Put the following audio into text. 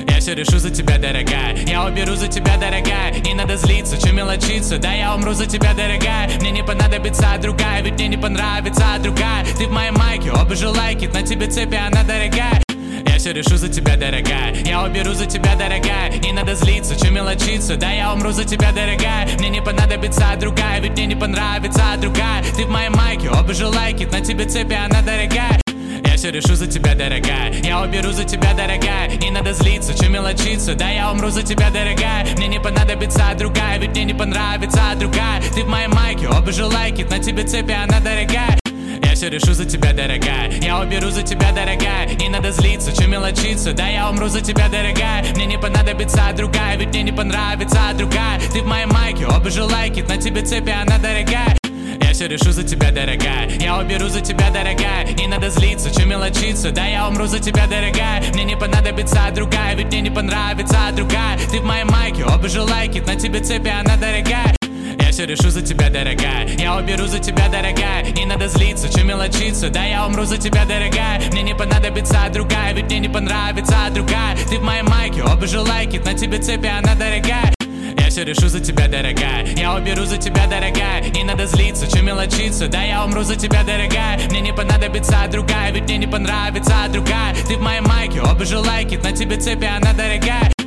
Я все решу за тебя, дорогая. Я уберу за тебя, дорогая. Не надо злиться, чем мелочиться. Да я умру за тебя, дорогая. Мне не понадобится другая, ведь мне не понравится другая. Ты в моей майке, оба же лайки. На тебе цепи, она дорогая. Я все решу за тебя, дорогая. Я уберу за тебя, дорогая. Не надо злиться, чем мелочиться. Да я умру за тебя, дорогая. Мне не понадобится другая, ведь мне не понравится другая. Ты в моей майке, оба же лайки. На тебе цепи, она дорогая. Я все решу за тебя, дорогая. Я уберу за тебя, дорогая. Не надо злиться, чем мелочиться. Да я умру за тебя, дорогая. Мне не понадобится другая, ведь мне не понравится другая. Ты в моей майке, оба же лайки. На тебе цепи, она дорогая. Я все решу за тебя, дорогая. Я уберу за тебя, дорогая. Не надо злиться, чем мелочиться. Да я умру за тебя, дорогая. Мне не понадобится другая, ведь мне не понравится другая. Ты в моей майке, оба же лайки. На тебе цепи, она дорогая. Я все решу за тебя, дорогая. Я уберу за тебя, дорогая. Не надо злиться, чем мелочиться. Да я умру за тебя, дорогая. Мне не понадобится другая, ведь мне не понравится другая. Ты в моей майке, оба же лайки. На тебе цепи, она дорогая. Я все решу за тебя, дорогая. Я уберу за тебя, дорогая. Не надо злиться, чем мелочиться. Да я умру за тебя, дорогая. Мне не понадобится другая, ведь мне не понравится другая. Ты в моей майке, оба же лайки. На тебе цепи, она дорогая. Я все решу за тебя, дорогая. Я уберу за тебя, дорогая. Не надо злиться, чем мелочиться. Да я умру за тебя, дорогая. Мне не понадобится другая, ведь мне не понравится другая. Ты в моей майке, оба же лайки. На тебе цепи, она дорогая.